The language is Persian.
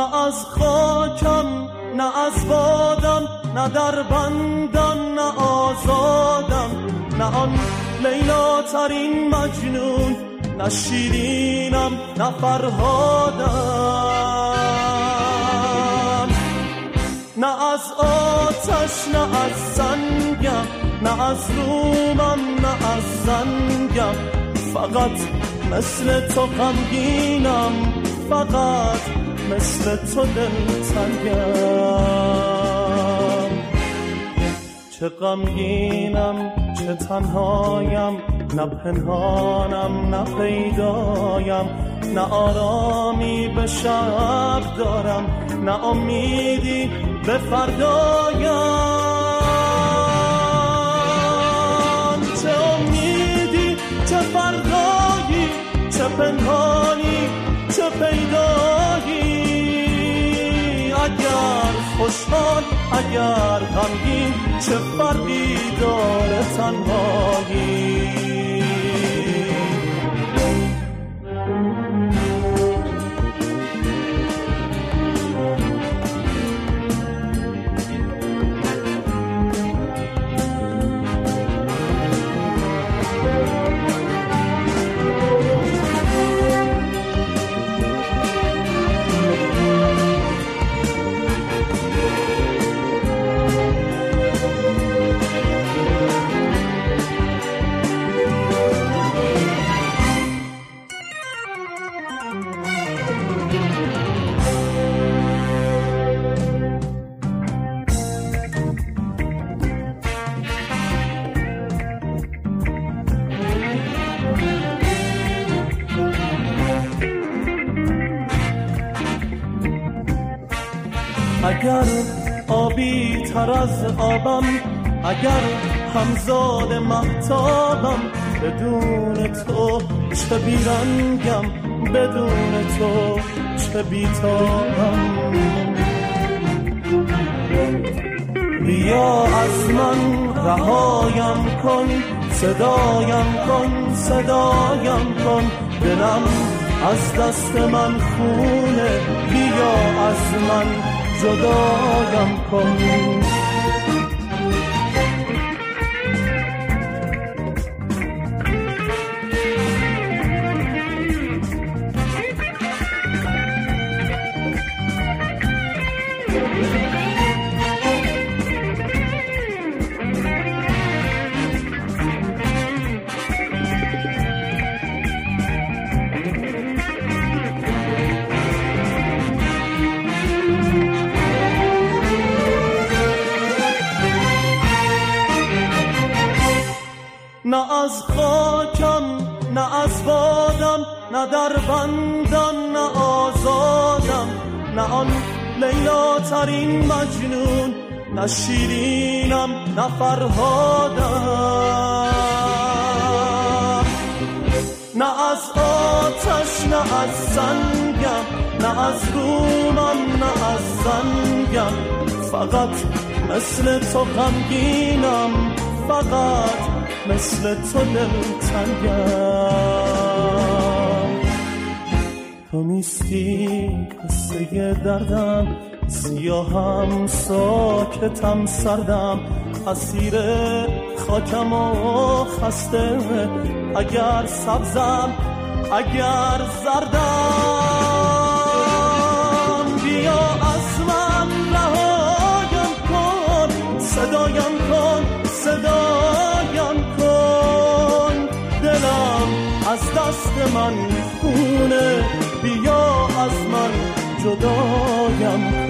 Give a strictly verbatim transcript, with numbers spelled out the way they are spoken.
نه از خاکم نه از بادم، نه در بندم نه آزادم، نه آن لیلا ترین مجنون، نه شیرینم نه فرهادم. نه از آتش نه از سنگم، نه از رومم نه از زنگم، فقط مثل تو غمگینم، فقط مثل تو دلتنگم. چه غمگینم چه تنهایم، نه پنهانم نه پیدایم، نه آرامی به شب دارم، نه امیدی به فردایم. چه امیدی چه فردایی، چه پنهانی چه پیدایی، اگر خوشحال اگر غمگین، چه فرقی داره تنهایی. اگر آبی تر از آبم، اگر همزاد مهتابم، بدون تو چه بیرنگم، بدون تو چه بیتابم. بیا از من رهایم کن، صدایم کن صدایم کن، دلم از دست من خونه، بیا از من جدایم کن. نه از خاکم نه از بادم، نه در بندم نه آزادم، نه آن لیلا ترین مجنون، نه شیرینم نه فرهادم. نه از آتش نه از سنگم، نه از رومم نه از زنگم، فقط مثل تو غمگینم، فقط مثل تو دلتنگم. تو نیستی قصه دردم، سیاهم ساکتم سردم، اسیر خاکم و خسته، اگر سبزم اگر زردم. بیا از من رهایم کن، صدایم کن صدایم کن، دلم از دست من خونه، بیا از من جدایم کن.